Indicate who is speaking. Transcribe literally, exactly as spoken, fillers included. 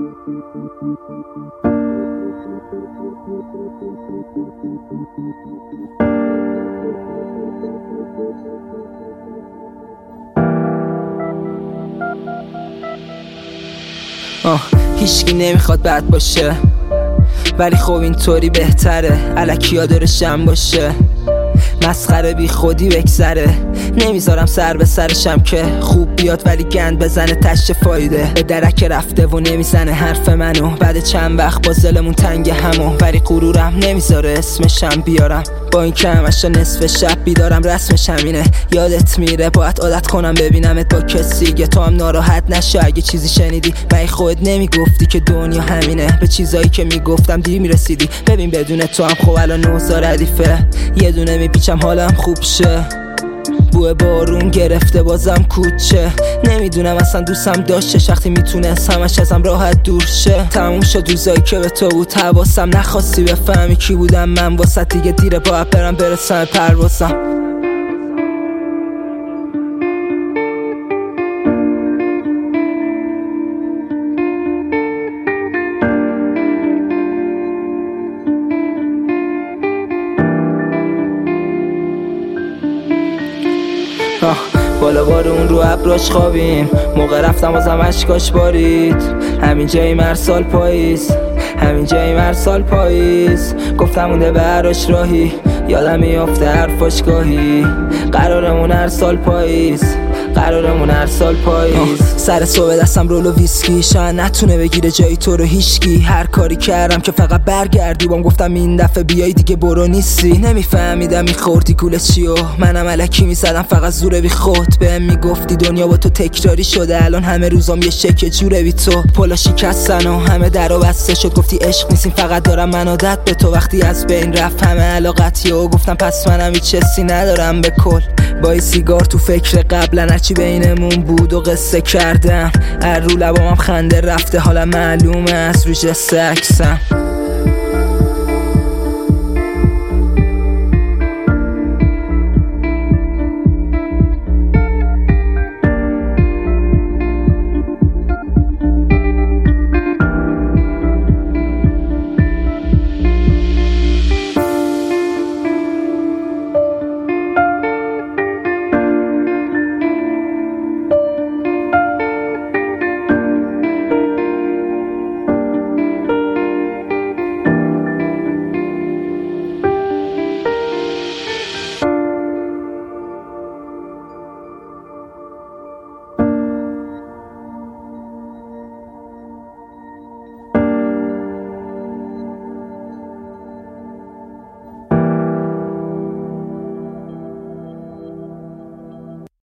Speaker 1: آه هیچکی نمیخواد بد باشه، ولی خب اینطوری بهتره الکیا داره شم باشه. مسخره بی خودی بگذره، نمیذارم سر به سرشم که خوب بیاد ولی گند بزنه تش فایده. به درک رفته و نمیزنه حرف منو، بعد چند وقت با زلمون تنگ همو، ولی غرورم نمیذاره اسمشم بیارم. با این که همشا نصف شب بیدارم رسمش همینه. یادت میره باید عادت کنم ببینمت با کسی که تو هم ناراحت نشو اگه چیزی شنیدی. من خودت نمیگفتی که دنیا همینه، به چیزایی که میگفتم دیر میرسیدی. ببین بدون تو هم خب الان نوزا ردیفه، یه دونه میپیچم حالم خوب شه. بوه بارون گرفته بازم کوچه، نمیدونم اصلا دوستم داشته وقتی میتونست همش ازم راحت دور شه. تموم شد روزایی که به تو بود حواسم، نخواستی بفهمی کی بودم من واسه، دیگه دیره باید برم برسم پروازم. بالا بارون رو ابراش خوابیم، موقع رفتم بازم اشکاش بارید. همین جایی مرسال پاییز، همین جایی مرسال پاییز. گفتم مونده براش راهی، یادم میافته حرفاش گاهی. قرارمون هر سال پاییز، قرارمون هر سال پاییز. سر صبح دستم رول و ویسکی، شاید نتونه بگیره جایی تو رو هیچکی. هر کاری کردم که فقط برگردی، بام گفتم این دفعه بیای دیگه برو نیستی. نمیفهمیدم میخوردی گوله چیو، منم الکی میزدم فقط زوره بی خود. بهم میگفتی دنیا با تو تکراری شده، الان همه روزام یه شکل جوره بی تو. پلا شکستن و همه درو بسته شد، گفتی عشق نیستیم فقط دارم من عادت به تو. وقتی از بین رفت همه علاقتی و گفتم پس منم هیچ حسی ندارم به کل. با این سیگار تو فکر قبلا هرچی بینمون بود و قصه کردم. هر رو لبامم خنده رفته، حالا معلومه از رو جست عکسم.